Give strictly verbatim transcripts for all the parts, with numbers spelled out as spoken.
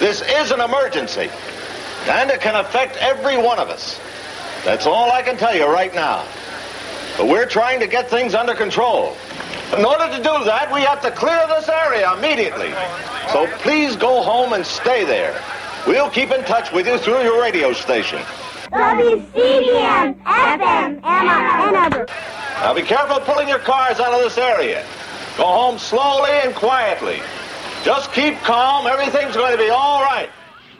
This is an emergency, and it can affect every one of us. That's all I can tell you right now. But we're trying to get things under control. In order to do that, we have to clear this area immediately. So please go home and stay there. We'll keep in touch with you through your radio station. W C B N F M Ann Arbor. Now be careful pulling your cars out of this area. Go home slowly and quietly. Just keep calm. Everything's going to be all right.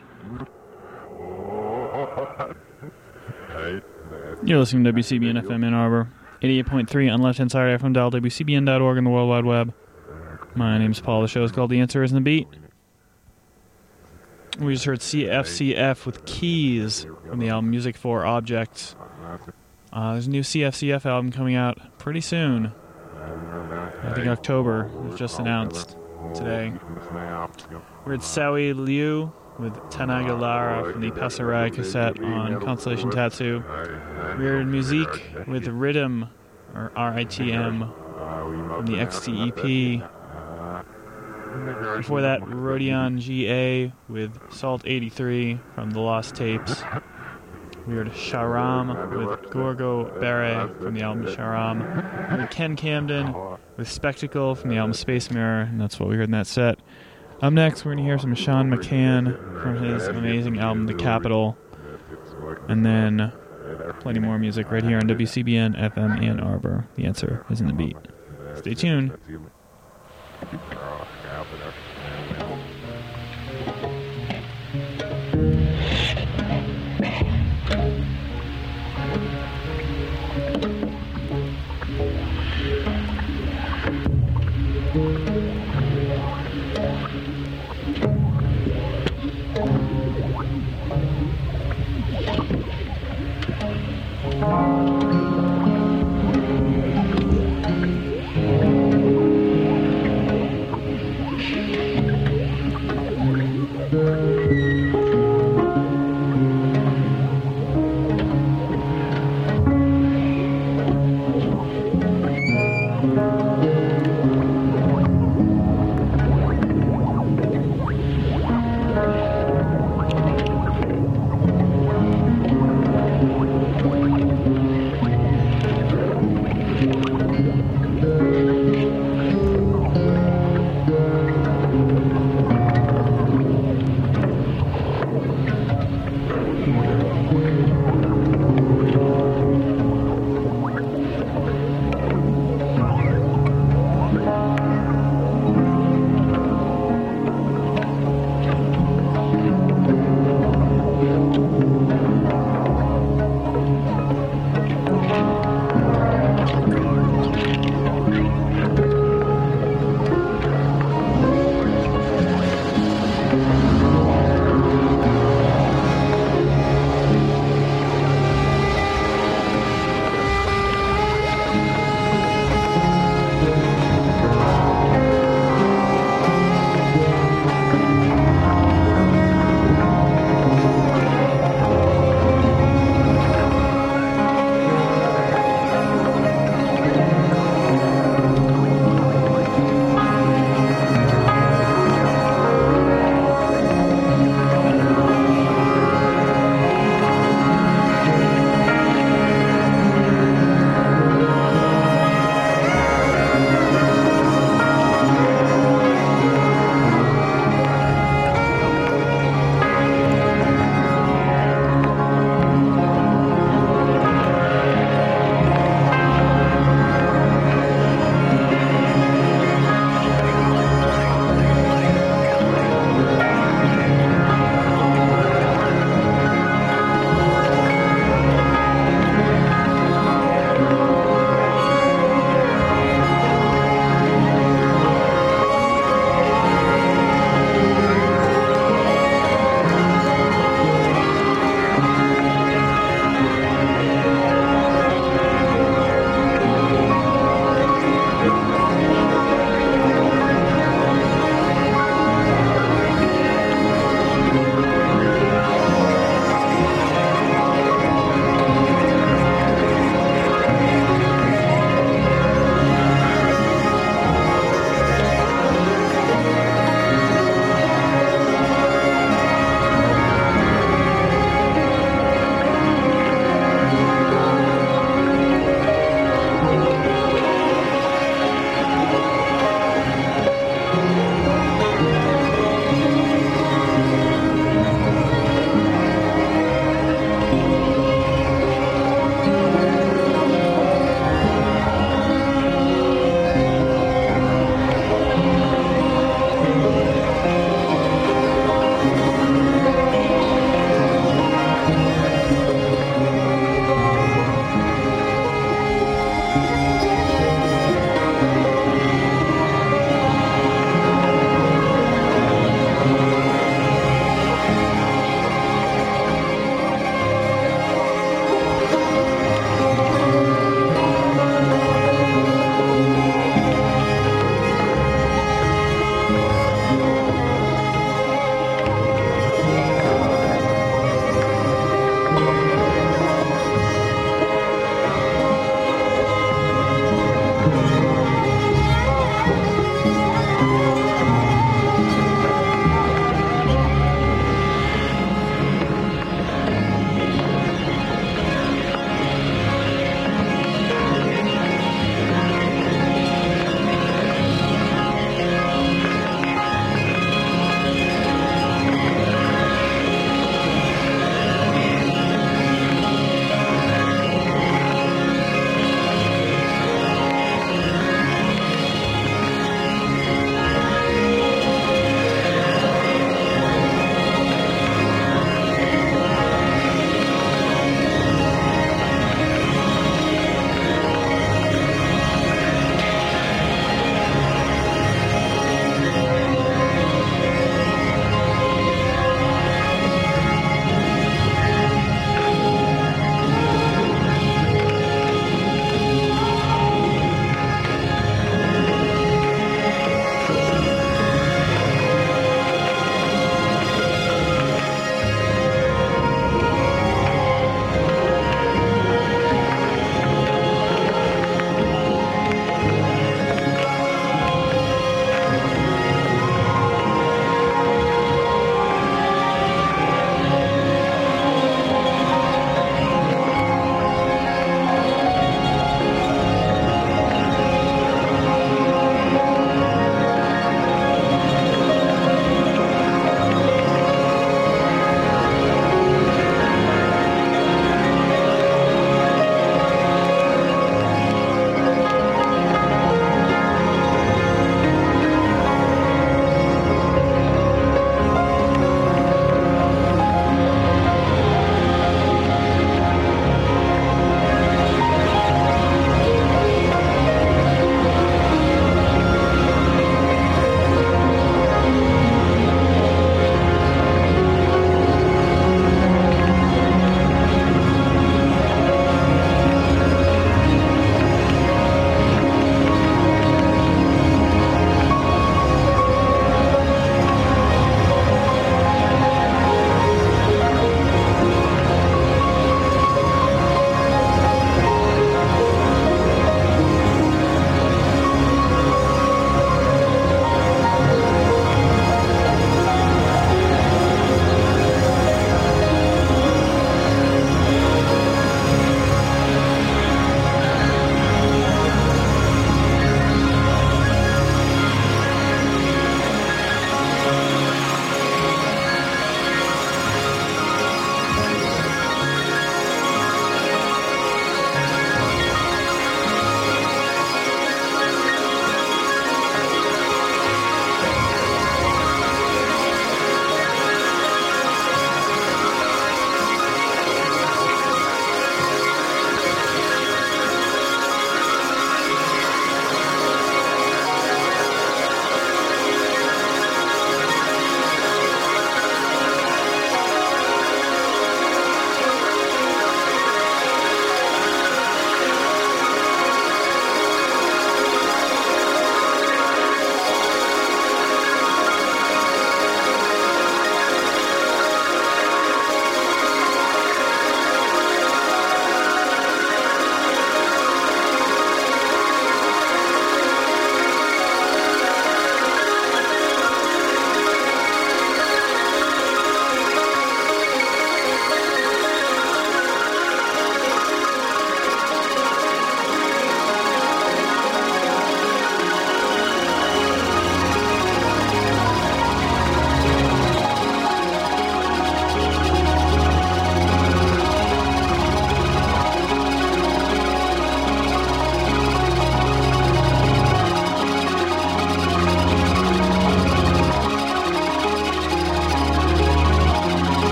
You're listening to W C B N F M Ann Arbor, eighty-eight point three on left-hand side F M dial, W C B N dot org on the World Wide Web. My name's Paul. The show is called The Answer Isn't the Beat. We just heard C F C F with Keys from the album Music for Objects. Uh, there's a new C F C F album coming out pretty soon. I think October. It was just announced today. We heard Sawi Liu with Tanagalara from the Passerai cassette on Constellation Tattoo. We heard Musique with Rhythm, or R I T M, from the X T E P. Before that, Rodion G A with Salt eighty-three from the Lost Tapes. We heard Sharam with Gorgo Bere from the album Sharam. We heard Ken Camden with Spectacle from the album Space Mirror, and that's what we heard in that set. Up next, we're going to hear some Sean McCann from his amazing album The Capitol. And then plenty more music right here on W C B N F M Ann Arbor. The Answer is in the Beat. Stay tuned.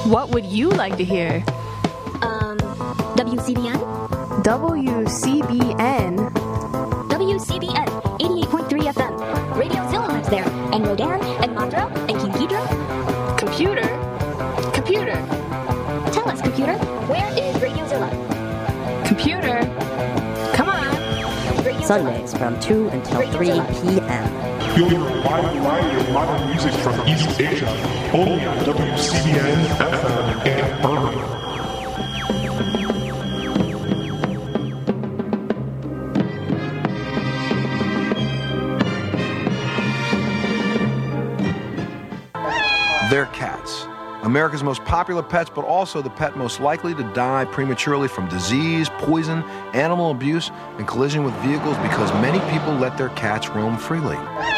What would you like to hear? Um, W C B N? W C B N. W C B N, eighty-eight point three F M. Radio Zilla lives there. And Rodan, and Mondro, and King Ghidra. Computer? Computer. Tell us, computer, where is Radio Zilla? Computer? Come on. Radio Sundays Zilla. from two until Radio three Zilla. p.m. Feel your wide variety of modern music from East Asia, only on W C B N F M and Berkeley. They're cats. America's most popular pets, but also the pet most likely to die prematurely from disease, poison, animal abuse, and collision with vehicles because many people let their cats roam freely.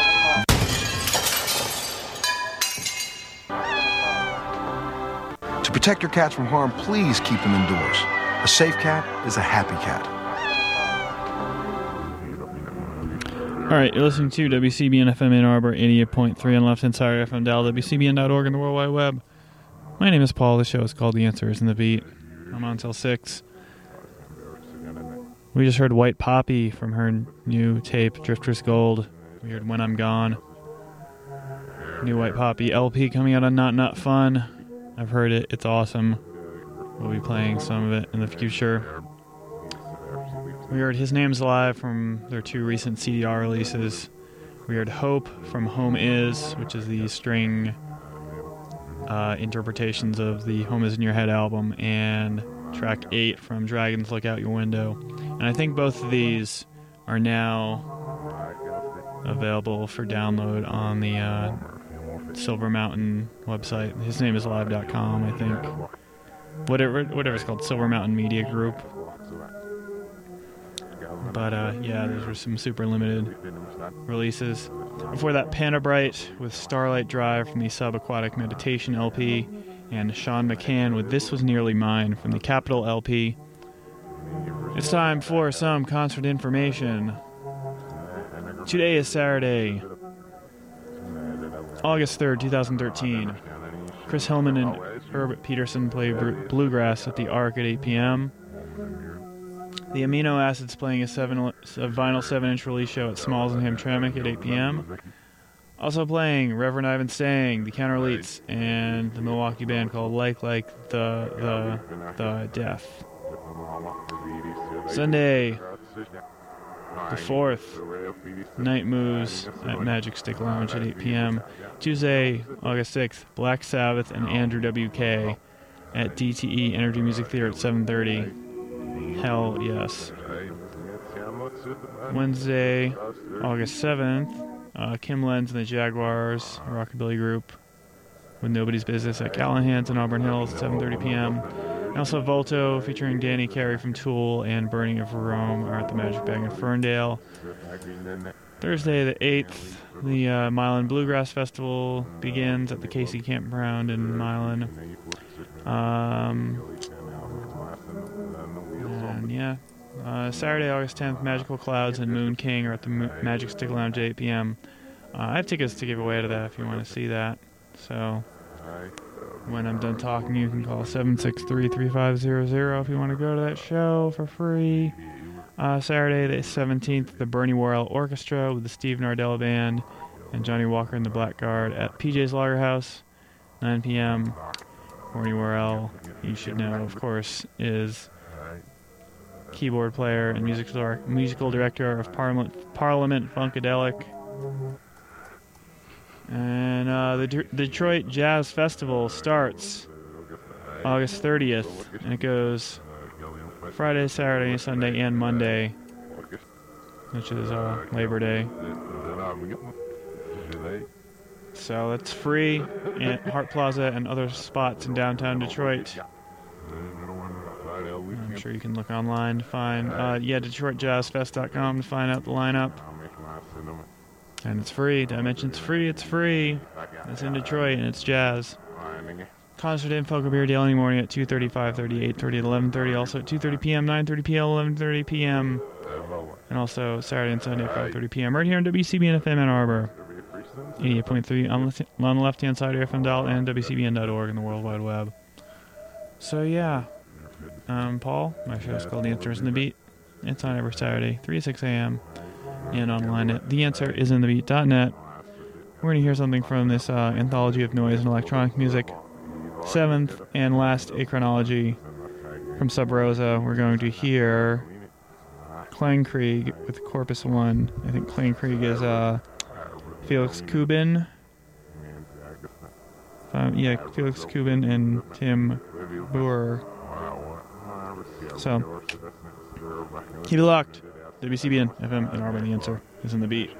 To protect your cats from harm, please keep them indoors. A safe cat is a happy cat. All right, you're listening to W C B N F M Ann Arbor, eighty-eight point three on left-hand side of F M dial, W C B N dot org, and the World Wide Web. My name is Paul. The show is called The Answer Isn't the Beat. I'm on until six. We just heard White Poppy from her new tape, Drifter's Gold. We heard When I'm Gone. New White Poppy L P coming out on Not Not Fun. I've heard it. It's awesome. We'll be playing some of it in the future. We heard His Name's Alive from their two recent C D R releases. We heard Hope from Home Is, which is the string uh, interpretations of the Home Is in Your Head album, and track eight from Dragons Look Out Your Window. And I think both of these are now available for download on the uh, Silver Mountain website. His name is alive dot com, I think. Whatever, whatever it's called, Silver Mountain Media Group. But uh, yeah, those were some super limited releases. Before that, Panda Bright with Starlight Drive from the Subaquatic Meditation L P, and Sean McCann with This Was Nearly Mine from the Capitol L P. It's time for some concert information. Today is Saturday, August third, twenty thirteen. Chris Hillman and Herb Peterson play bluegrass at the Arc at eight p.m. The Amino Acids playing a, seven, a vinyl seven-inch release show at Smalls and Hamtramck at eight p.m. Also playing Reverend Ivan Stang, the Counter Elites, and the Milwaukee band called Like Like the the the Deaf. Sunday, the fourth, Night Moves at Magic Stick Lounge at eight p.m. Tuesday, August sixth, Black Sabbath and Andrew W K at D T E Energy Music Theater at seven thirty. Hell yes. Wednesday, August seventh, uh, Kim Lenz and the Jaguars, a rockabilly group with Nobody's Business at Callahan's in Auburn Hills at seven thirty p.m. And also Volto featuring Danny Carey from Tool and Burning of Rome are at the Magic Bag in Ferndale. Thursday the eighth, the uh, Milan Bluegrass Festival begins at the Casey Campground in Milan. Um... And yeah, uh, Saturday, August tenth, Magical Clouds and Moon King are at the Mo- Magic Stick Lounge at eight p.m. Uh, I have tickets to give away to that if you want to see that. So when I'm done talking, you can call seven six three, three five zero zero if you want to go to that show for free. Uh, Saturday, the seventeenth, the Bernie Worrell Orchestra with the Steve Nardella Band and Johnny Walker and the Blackguard at P J's Lager House, nine p.m. Bernie Worrell, you should know, of course, is keyboard player and musical musical director of Parliament, Parliament Funkadelic. And uh, the D- Detroit Jazz Festival starts August thirtieth, and it goes Friday, Saturday, Sunday, and Monday, which is uh, Labor Day. So that's free at Hart Plaza and other spots in downtown Detroit. I'm sure you can look online to find, uh, yeah, Detroit Jazz Fest dot com to find out the lineup. And it's free. Did I mention it's free? It's free. It's in Detroit and it's jazz. Concert info could be here daily morning at two thirty, five thirty, eight thirty, eleven thirty. Also at two thirty p.m., nine thirty p.m., eleven thirty p.m. And also Saturday and Sunday at five thirty p.m. right here on W C B N F M Ann Arbor. eighty-eight point three on the left-hand side of your F M dial and W C B N dot org and the World Wide Web. So yeah, um, Paul, my show is called The Answer is in the Beat. It's on every Saturday, three to six a.m. and online at the answer is in the beat dot net. We're going to hear something from this uh, anthology of noise and electronic music, seventh and last A chronology from Sub Rosa. We're going to hear Klangkrieg with Corpus One. I think Klangkrieg is uh, Felix Kubin. Um, yeah, Felix Kubin and Tim Boer. So, keep it locked. W C B N F M and Arbor. The Answer is in the beat.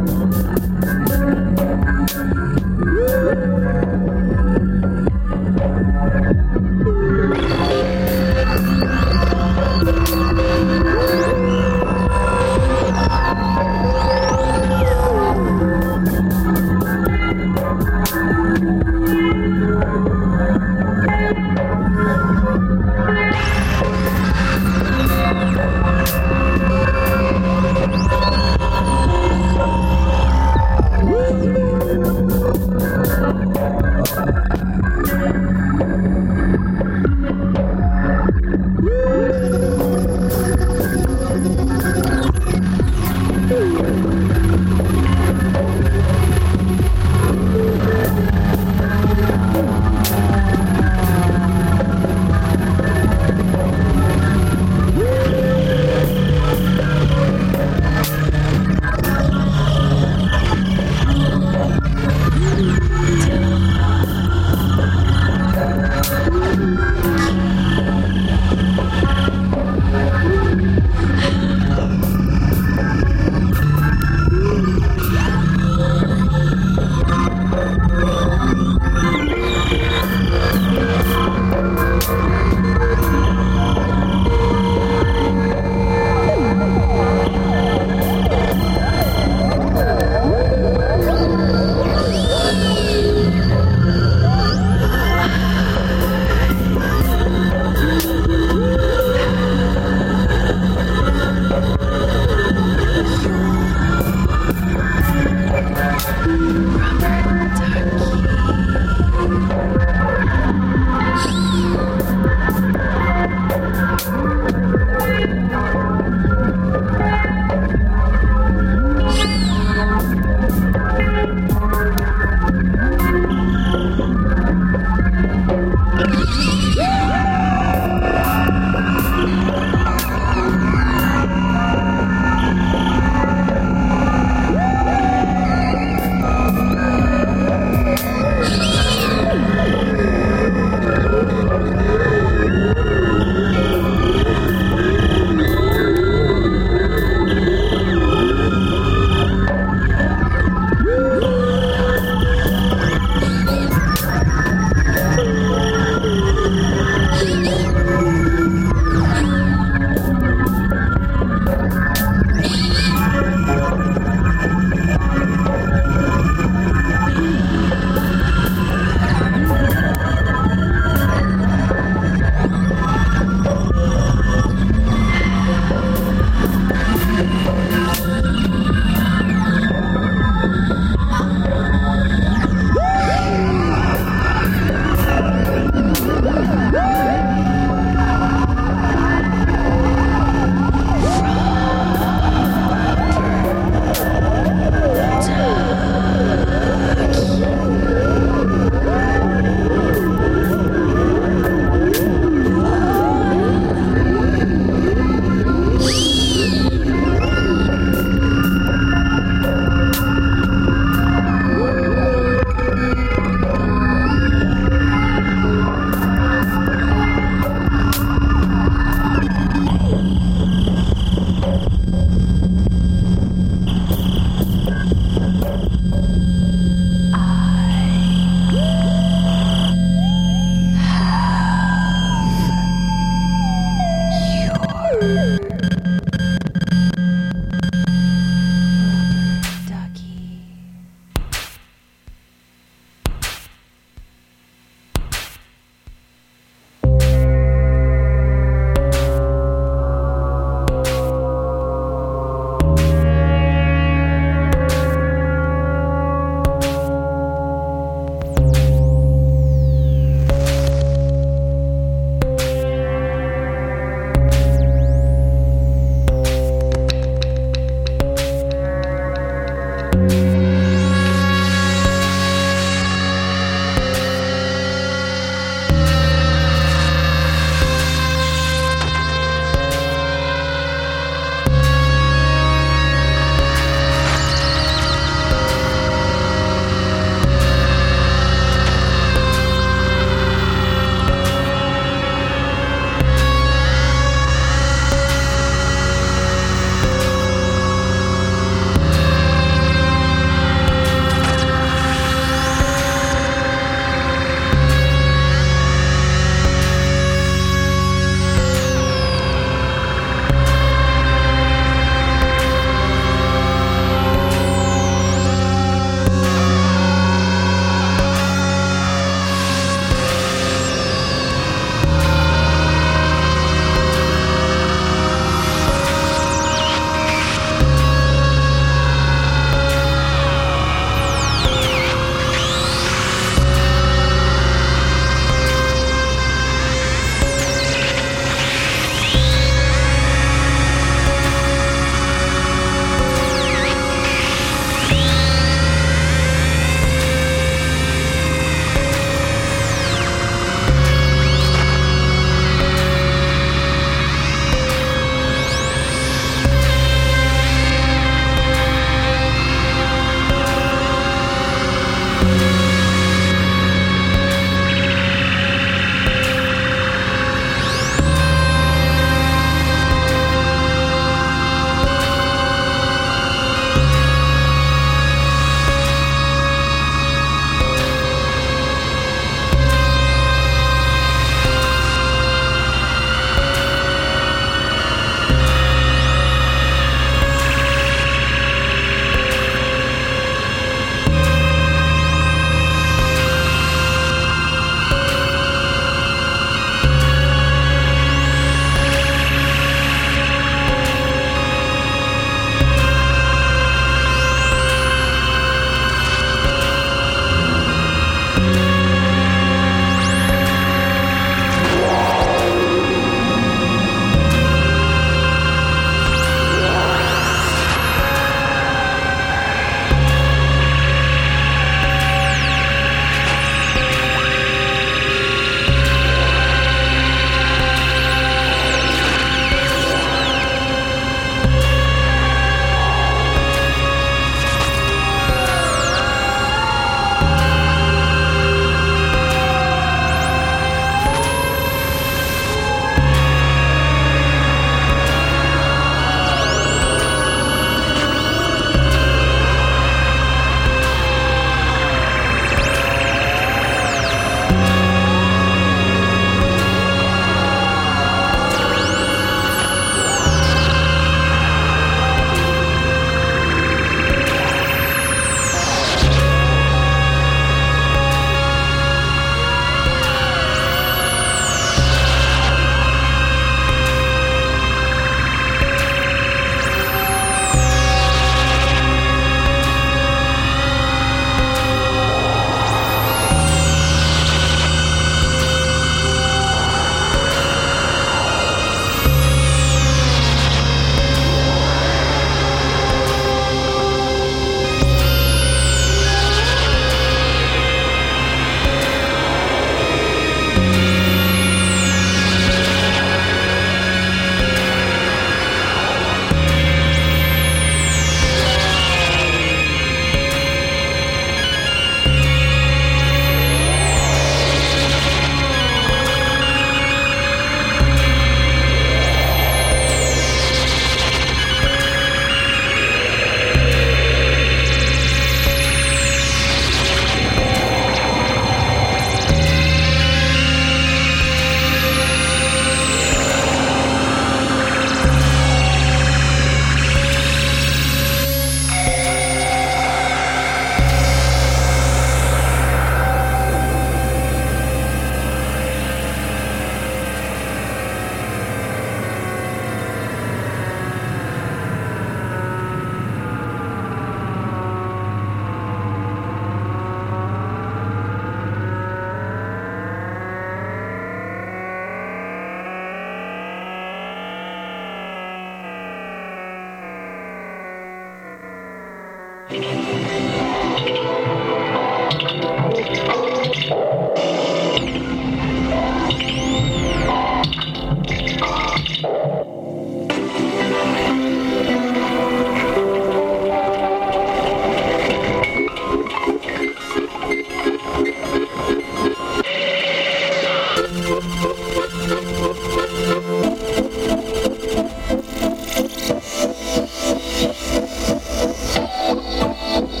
Thank you.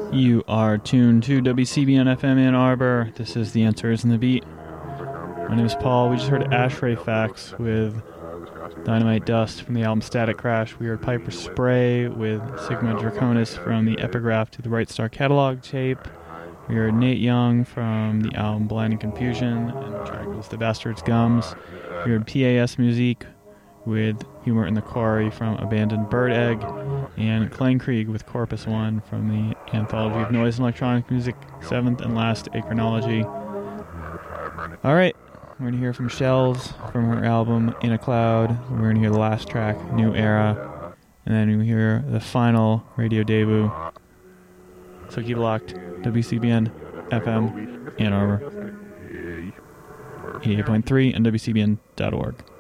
You are tuned to W C B N F M Ann Arbor. This is The Answers in the Beat. My name is Paul. We just heard Ashray Facts with Dynamite Dust from the album Static Crash. We heard Piper Spray with Sigma Draconis from the Epigraph to the Bright Star catalog tape. We heard Nate Young from the album Blinding Confusion, and the track was The Bastard's Gums. We heard P A S Musique with Humor in the Quarry from Abandoned Bird Egg, and Clang Krieg with Corpus One from the Anthology of Noise and Electronic Music, seventh and last Achronology. Alright, we're going to hear from Shells from her album In a Cloud. We're going to hear the last track, New Era, and then we hear the final radio debut. So keep it locked. W C B N F M Ann Arbor eighty-eight point three and W C B N dot org.